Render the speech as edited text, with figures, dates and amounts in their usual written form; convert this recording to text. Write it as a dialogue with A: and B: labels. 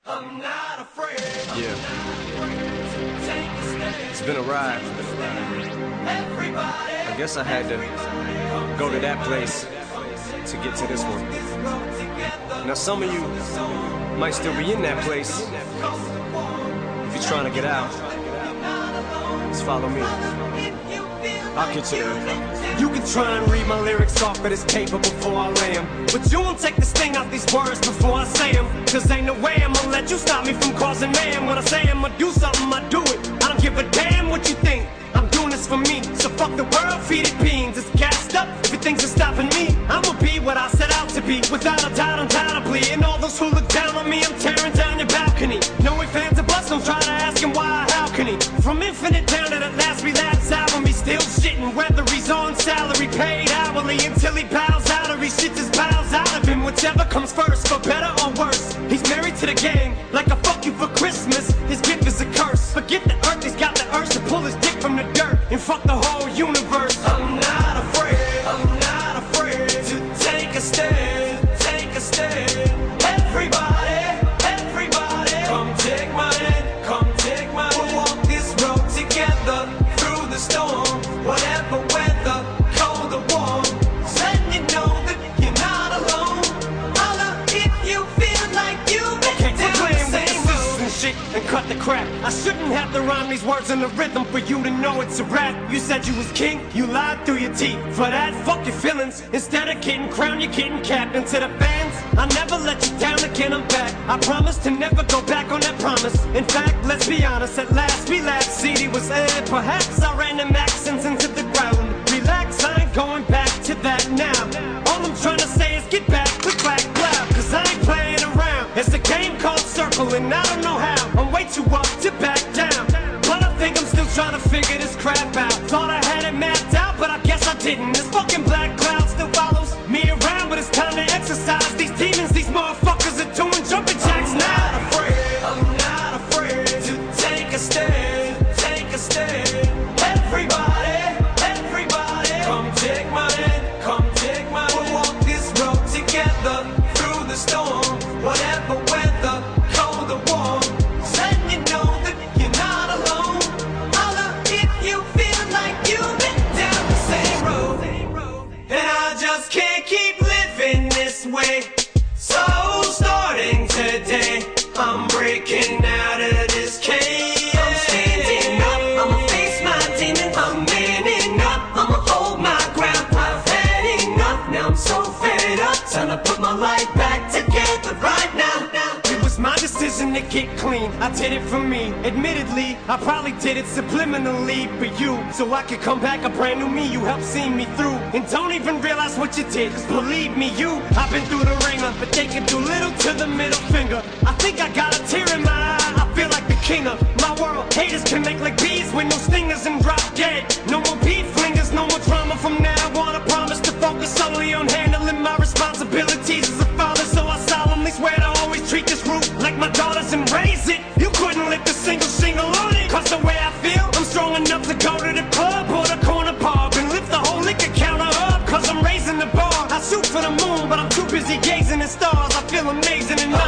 A: I'm not afraid.
B: Yeah.
A: Take a stand.
B: It's been a ride.
A: Everybody.
B: I guess I had to go to that place to get to this one. Now some of you might still be in that place. If you're trying to get out, just follow me. I'll get you there.
A: You can try and read my lyrics off of this paper before I lay 'em, but you won't take the sting out these words before I say 'em. Cause ain't no way I'ma let you stop me from causing mayhem. When I say I'ma do something, I do it. I don't give a damn what you think. I'm doing this for me, so fuck the world, feed it beans. It's gassed up, everything's just stopping me. I'ma be what I set out to be, without a doubt, undoubtedly. And all those who look down on me, I'm tearing down your balcony. No ifs, ands, or buts, don't try to ask him why, how can he? From infinite down to the last relapse album, he's still shitting. Whether he's on salary, paid hourly, until he bows out or he shits his bowels out of him. Whichever comes first, for better or worse. He's married to the game, like a fuck you for Christmas. His gift is a curse. Forget the earth, he's got the urge to pull his dick from the dirt and fuck the whole universe. I'm not afraid to take a stand, take a stand. Everybody, come take my hand, come take my hand. We'll walk this road together through the storm, whatever weather, cold or warm. Letting you know that you're not alone. Holla if you feel like you've been down the same road. And shit and cut the crap. I shouldn't have to rhyme these words in the rhythm for you to know it's a rap. You said you was king, you lied through your teeth. For that, fuck your feelings. Instead of getting crowned, you're getting capped. And to the fans, I never let you down again, I'm back. I promise to never go back on that promise. In fact, let's be honest, at last we laughed. CD was aired, perhaps I ran them accents into the ground. Relax, I ain't going back to that now. All I'm trying to say is get back with black cloud. Cause I ain't playing around. It's a game called Circle and I don't know how. I'm way too up to back down, but I think I'm still trying to figure this crap out. Thought I had it mapped out, but I guess I didn't. This fucking black cloud still follows me around, but it's time to exercise these demons. These motherfuckers are doing jumping jacks now. I'm not afraid to take a stand, take a stand. Everybody, come take my hand, come take my hand. We'll walk this road together through the storm, whatever weather, cold or warm. Letting you know that you're not alone. Holla if you feel like you've been down the same road. And I just can't keep living this way. So starting today, I'm breaking out of this cage. I'm standing up, I'ma face my demons. I'm manning up, I'ma hold my ground. I've had enough, now I'm so fed up. Time to put my life back together right now. It was my decision to get clean, I did it for me. Admittedly, I probably did it subliminally for you, so I could come back a brand new me. You helped see me through, and don't even realize what you did. Cause believe me, I've been through the ringer, but they can do little to the middle finger. I think I got a tear in my eye, I feel like the king of my world. Haters can make like bees with no stingers and drop dead. No more beef flingers, no more drama from now on. I promise to focus solely on handling my responsibilities as a father. So I solemnly swear to always treat this roof like my daughters and raise it. You couldn't lift a single shingle on it. Cause the way I feel, I'm strong enough to go to the club or the corner pub and lift the whole liquor counter up. Cause I'm raising the bar. I shoot for the moon, but I'm too busy gazing at stars. I feel amazing and